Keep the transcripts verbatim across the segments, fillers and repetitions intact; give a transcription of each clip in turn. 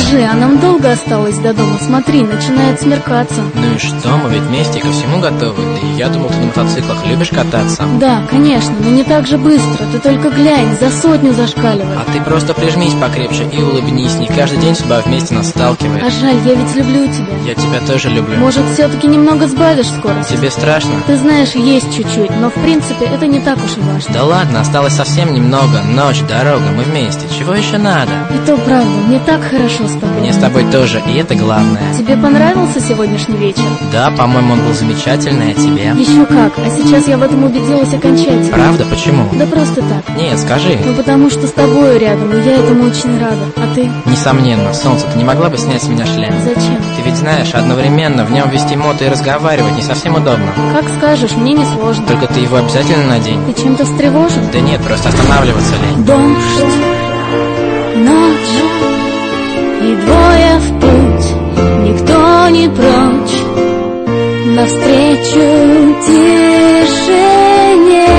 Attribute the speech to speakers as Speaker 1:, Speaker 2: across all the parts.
Speaker 1: Скажи, а нам долго осталось до дома? Смотри, начинает смеркаться.
Speaker 2: Ну и что, мы ведь вместе ко всему готовы. Да и я думал, ты на мотоциклах любишь кататься.
Speaker 1: Да, конечно, но не так же быстро. Ты только глянь, за сотню зашкаливает.
Speaker 2: А ты просто прижмись покрепче и улыбнись. Не каждый день судьба вместе нас сталкивает.
Speaker 1: А жаль, я ведь люблю тебя.
Speaker 2: Я тебя тоже люблю.
Speaker 1: Может, все-таки немного сбавишь скорость?
Speaker 2: Тебе страшно?
Speaker 1: Ты знаешь, есть чуть-чуть, но в принципе это не так уж и важно.
Speaker 2: Да ладно, осталось совсем немного. Ночь, дорога, мы вместе. Чего еще надо?
Speaker 1: И то правда, мне так хорошо с тобой.
Speaker 2: Мне с тобой тоже, и это главное.
Speaker 1: Тебе понравился сегодняшний вечер?
Speaker 2: Да, по-моему, он был замечательный, а тебе?
Speaker 1: Еще как, а сейчас я в этом убедилась окончательно.
Speaker 2: Правда? Почему?
Speaker 1: Да просто так.
Speaker 2: Нет, скажи.
Speaker 1: Ну потому что с тобою рядом, и я этому очень рада. А ты?
Speaker 2: Несомненно, солнце, ты не могла бы снять с меня шлем?
Speaker 1: Зачем?
Speaker 2: Ты ведь знаешь, одновременно в нем вести мото и разговаривать не совсем удобно.
Speaker 1: Как скажешь, мне не сложно.
Speaker 2: Только ты его обязательно надень.
Speaker 1: Ты чем-то встревожен?
Speaker 2: Да нет, просто останавливаться лень.
Speaker 1: Дождь, ночь и двое в путь, никто не прочь, навстречу тишине.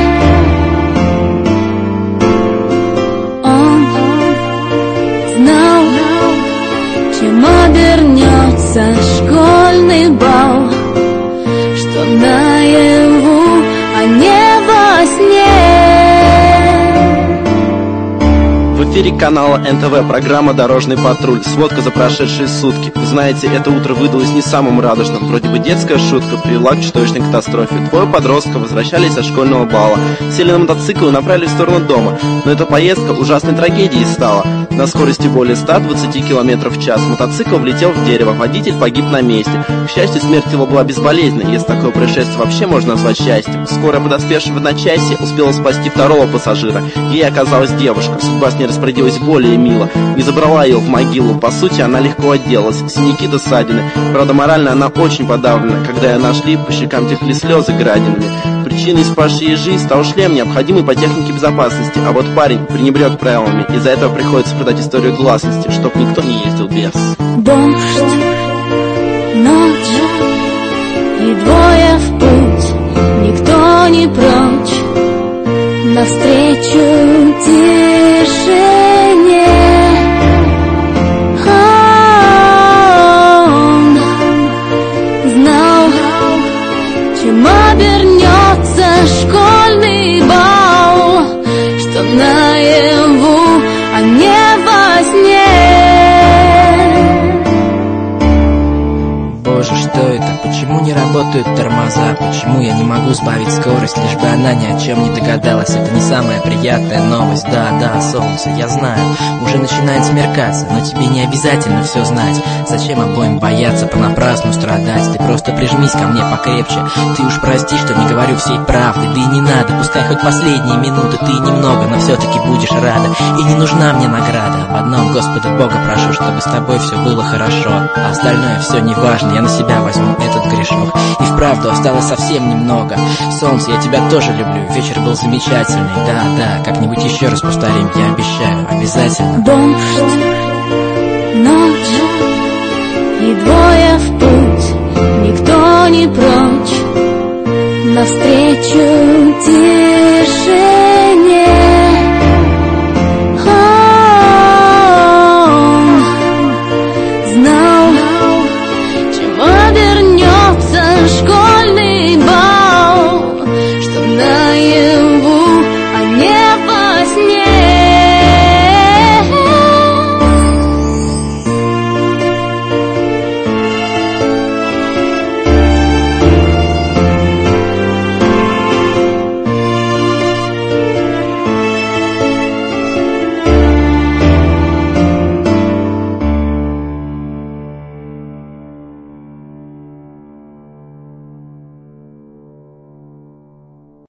Speaker 1: Он знал, чем обернется школьный бал, что наяву, а не во сне.
Speaker 3: В эфире канала эн тэ вэ программа «Дорожный патруль». Сводка за прошедшие сутки. Вы знаете, это утро выдалось не самым радужным. Вроде бы детская шутка привела к чудовищной катастрофе. Двое подростков возвращались со школьного бала, сели на мотоцикл и направились в сторону дома. Но эта поездка ужасной трагедией стала. На скорости более ста двадцати километров в час мотоцикл влетел в дерево, водитель погиб на месте. К счастью, смерть его была безболезненной, если такое происшествие вообще можно назвать счастьем. Скоро подоспевшая в одночасье успела спасти второго пассажира. Ей оказалась девушка. Судьба с ней распорядилась более мило. Не забрала ее в могилу. По сути, она легко отделалась. Синяки до ссадины. Правда, морально она очень подавлена. Когда ее нашли, по щекам текли слезы градинами. Причиной спасшей ей жизнь стал шлем, необходимый по технике безопасности. А вот парень пренебрег правилами. Из-за этого приходится продать историю гласности, чтоб никто не ездил без.
Speaker 1: Дождь, ночь и двое в путь, никто не прочь, навстречу тишине. Он знал, чем обернется школьный бал, что наяву, а не во сне.
Speaker 2: Боже, что это? Почему не работают тормоза? Почему я не могу сбавить скорость, лишь бы она ни о чем не догадалась? Это не самая приятная новость. Да, да, солнце, я знаю, уже начинает смеркаться, но тебе не обязательно все знать. Зачем обоим бояться, понапрасну страдать? Ты просто прижмись ко мне покрепче. Ты уж прости, что не говорю всей правды. Да и не надо, пускай хоть последние минуты ты немного, но все-таки будешь рада. И не нужна мне награда. В одном Господа Бога прошу, чтобы с тобой все было хорошо. А остальное все не важно, я на себя возьму этот грешок. И вправду осталось совсем немного. Солнце, я тебя тоже люблю. Вечер был замечательный. Да, да, как-нибудь еще раз повторим, я обещаю, обязательно.
Speaker 1: Дождь, ночь и двое в путь, никто не прочь, навстречу тишине.